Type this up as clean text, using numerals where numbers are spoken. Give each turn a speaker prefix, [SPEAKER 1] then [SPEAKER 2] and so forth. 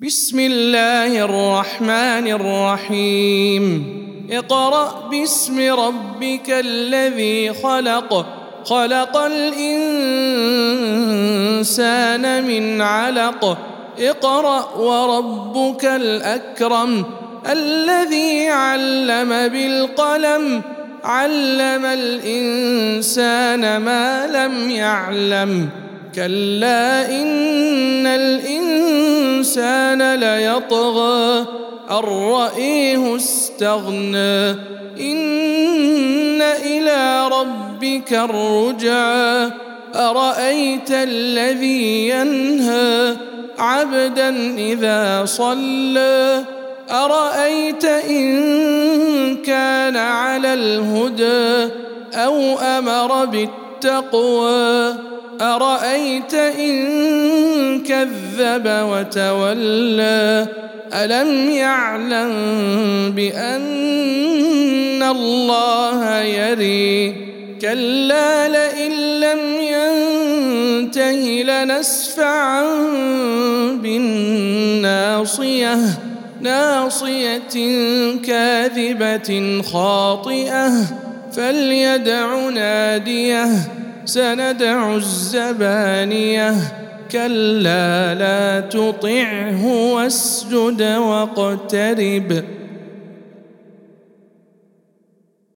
[SPEAKER 1] بسم الله الرحمن الرحيم اقرأ باسم ربك الذي خلق خلق الإنسان من علق اقرأ وربك الأكرم الذي علم بالقلم علم الإنسان ما لم يعلم كلا إن الإنسان ليطغى أن رآه استغنى إن إلى ربك الرجعى أرأيت الذي ينهى عبدا إذا صلى أرأيت إن كان على الهدى أو أمر بالتقوى أرأيت إن كذب وتولى ألم يعلم بأن الله يري كلا لئن لم ينته لنسفعا بالناصية ناصية كاذبة خاطئة فليدع ناديه سندع الزبانية كلا لا تطعه واسجد واقترب